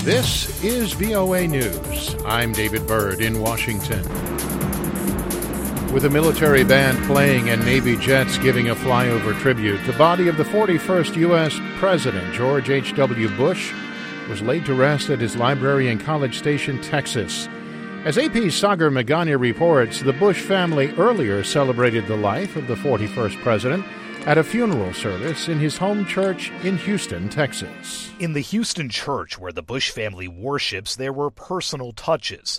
This is VOA News. I'm David Byrd in Washington. With a military band playing and Navy jets giving a flyover tribute, the body of the 41st U.S. President, George H.W. Bush, was laid to rest at his library in College Station, Texas. As AP's Sagar Meghani reports, the Bush family earlier celebrated the life of the 41st president at a funeral service in his home church in Houston, Texas. In the Houston church where the Bush family worships, there were personal touches.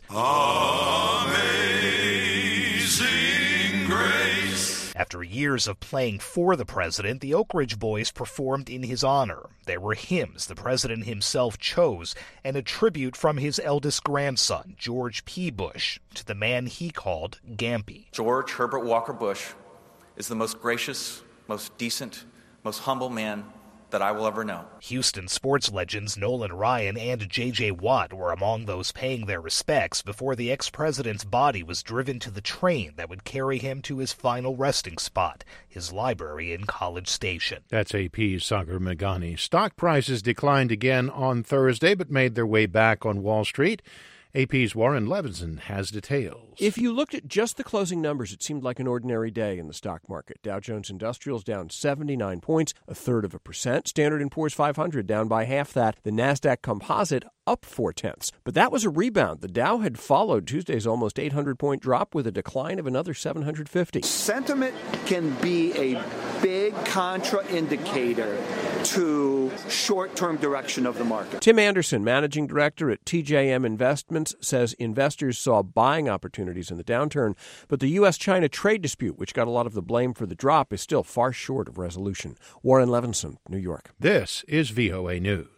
Amazing Grace. After years of playing for the president, the Oak Ridge Boys performed in his honor. There were hymns the president himself chose and a tribute from his eldest grandson, George P. Bush, to the man he called Gampy. George Herbert Walker Bush is the most gracious, most decent, most humble man that I will ever know. Houston sports legends Nolan Ryan and J.J. Watt were among those paying their respects before the ex-president's body was driven to the train that would carry him to his final resting spot, his library in College Station. That's AP's Sagar Meghani. Stock prices declined again on Thursday but made their way back on Wall Street. AP's Warren Levinson has details. If you looked at just the closing numbers, it seemed like an ordinary day in the stock market. Dow Jones Industrials down 79 points, 0.33%. Standard & Poor's 500 down by half that. The NASDAQ Composite up 0.4. But that was a rebound. The Dow had followed Tuesday's almost 800-point drop with a decline of another 750. Sentiment can be a big contra-indicator to short-term direction of the market. Tim Anderson, managing director at TJM Investments, says investors saw buying opportunities in the downturn, but the U.S.-China trade dispute, which got a lot of the blame for the drop, is still far short of resolution. Warren Levinson, New York. This is VOA News.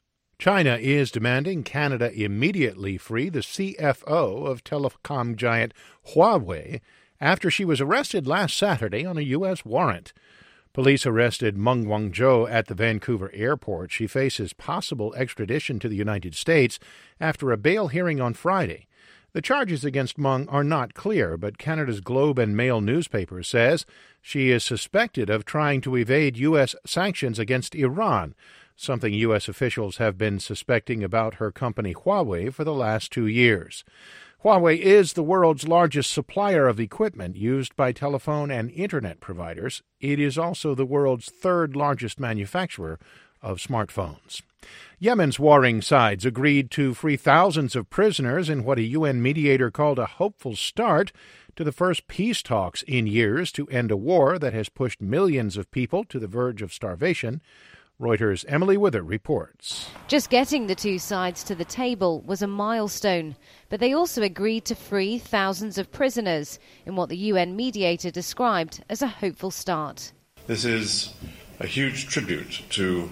China is demanding Canada immediately free the CFO of telecom giant Huawei after she was arrested last Saturday on a U.S. warrant. Police arrested Meng Wanzhou at the Vancouver airport. She faces possible extradition to the United States after a bail hearing on Friday. The charges against Meng are not clear, but Canada's Globe and Mail newspaper says she is suspected of trying to evade U.S. sanctions against Iran, something U.S. officials have been suspecting about her company Huawei for the last 2 years. Huawei is the world's largest supplier of equipment used by telephone and Internet providers. It is also the world's third largest manufacturer of smartphones. Yemen's warring sides agreed to free thousands of prisoners in what a UN mediator called a hopeful start to the first peace talks in years to end a war that has pushed millions of people to the verge of starvation. Reuters' Emily Wither reports. Just getting the two sides to the table was a milestone, but they also agreed to free thousands of prisoners in what the UN mediator described as a hopeful start. This is a huge tribute to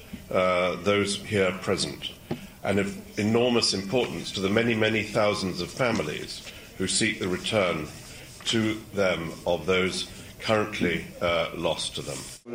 those here present and of enormous importance to the many, many thousands of families who seek the return to them of those currently lost to them.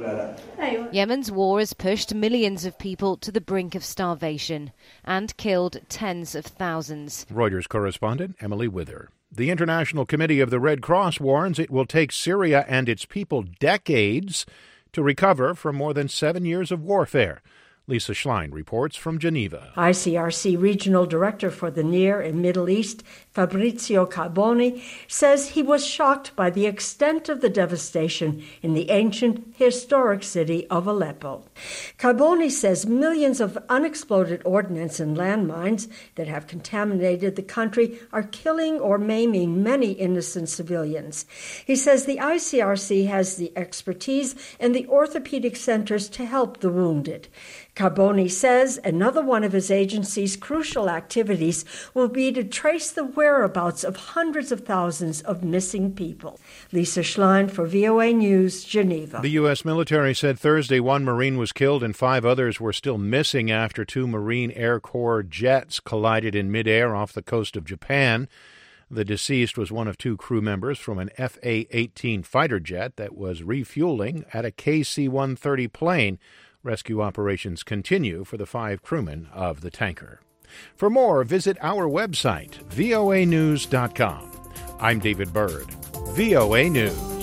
Yemen's war has pushed millions of people to the brink of starvation and killed tens of thousands. Reuters correspondent Emily Wither. The International Committee of the Red Cross warns it will take Syria and its people decades to recover from more than 7 years of warfare. Lisa Schlein reports from Geneva. ICRC Regional Director for the Near and Middle East, Fabrizio Carboni, says he was shocked by the extent of the devastation in the ancient, historic city of Aleppo. Carboni says millions of unexploded ordnance and landmines that have contaminated the country are killing or maiming many innocent civilians. He says the ICRC has the expertise and the orthopedic centers to help the wounded. Carboni says another one of his agency's crucial activities will be to trace the whereabouts of hundreds of thousands of missing people. Lisa Schlein for VOA News, Geneva. The U.S. military said Thursday one Marine was killed and 5 others were still missing after 2 Marine Air Corps jets collided in midair off the coast of Japan. The deceased was one of 2 crew members from an FA-18 fighter jet that was refueling at a KC-130 plane. Rescue operations continue for the 5 crewmen of the tanker. For more, visit our website, voanews.com. I'm David Byrd, VOA News.